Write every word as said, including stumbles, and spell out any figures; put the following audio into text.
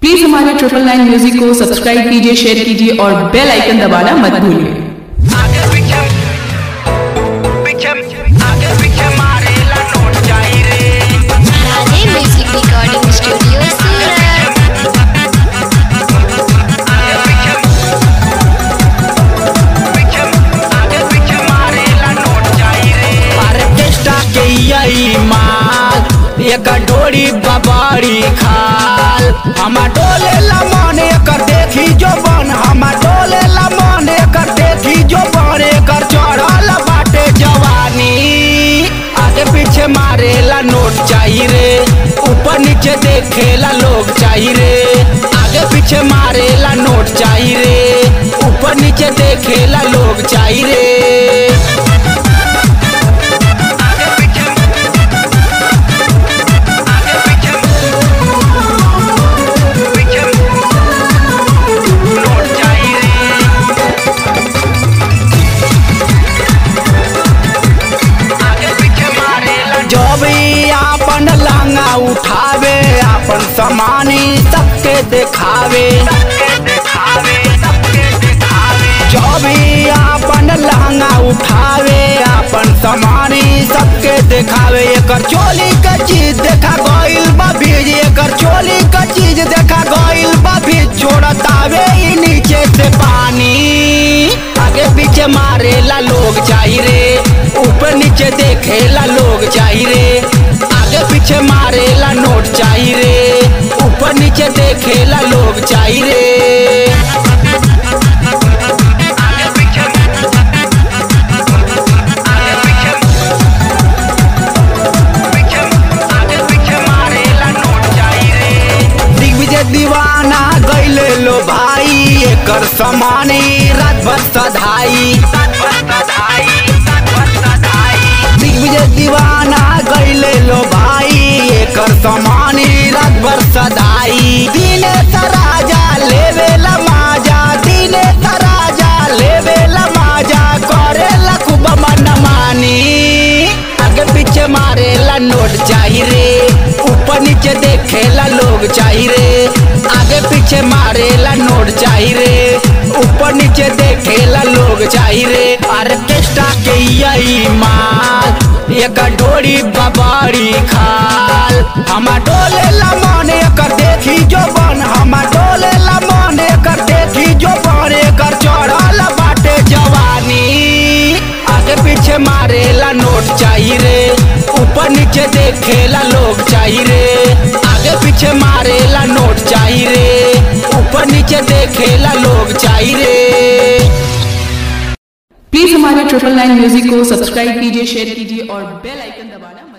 Please हमारे triple nine music को subscribe कीजिए, शेयर कीजिए और बेल आइकन दबाना मत भूलिए। एक डोरी बबाड़ी खाल हम डोले मन एकर देखी जो बन हम डोले मन एकर देखी जो बन एकर चढ़ल बाटे जवानी। आगे पीछे मारेला नोट चाहिए रे, ऊपर नीचे देखेला लोग चाहिए रे। आगे पीछे मारेला नोट चाहिए रे, ऊपर नीचे देखेला लोग चाहिए रे। आपन लांगा उठावे आपन समानी सबके देखावे, जो भी आपन लांगा उठावे आपन समानी सबके देखावे। एकर चोली का चीज देखा गइल बा भीज, एकर चोली का चीज देखा गइल बा भीज, छोड़तावे ई नीचे से पानी। आगे पीछे मारेला लोग चाहिए रे, ऊपर नीचे देखेला लोग चाहिए रे। आगे पीछे मारेला नोट चाहिए रे, ऊपर नीचे देखेला लोग चाहिए रे। आगे पीछे आगे पीछे पीछे आगे पीछे मारेला नोट चाहिए रे। दिग्विजय दीवाना गइले लो भाई, एकर समानी रात भर सधाई। दिग्विजय दीवाना गइले लो भाई, एकर समानी रात भर सदाई। दिने तराजा लेवेला माजा, दिने तराजा लेवेला माजा, करेला खूब मनमानी। आगे पीछे मारेला नोट चाहिए रे, ऊपर नीचे देखेला लोग चाहिए रे। आगे पीछे मारेला नोट चाहिए रे, ऊपर नीचे देखेला लोग चाहिए रे। ऑर्केस्ट्रा के यही माल एक डोरी बबाड़ी खाल हम डोले मन एकर देखी जो बन, हम डोले मन एकर देखी जो बन, एकर चढ़ल बाटे जवानी। आगे पीछे मारेला नोट चाहिए रे, ऊपर नीचे देखेला लोग चाहिए रे। आगे पीछे मारेला नोट चाहिए रे, ऊपर नीचे देखेला लोग चाहिए रे। प्लीज हमारे ट्रिपल नाइन म्यूजिक को सब्सक्राइब कीजिए, शेयर कीजिए और बेल आइकन दबाना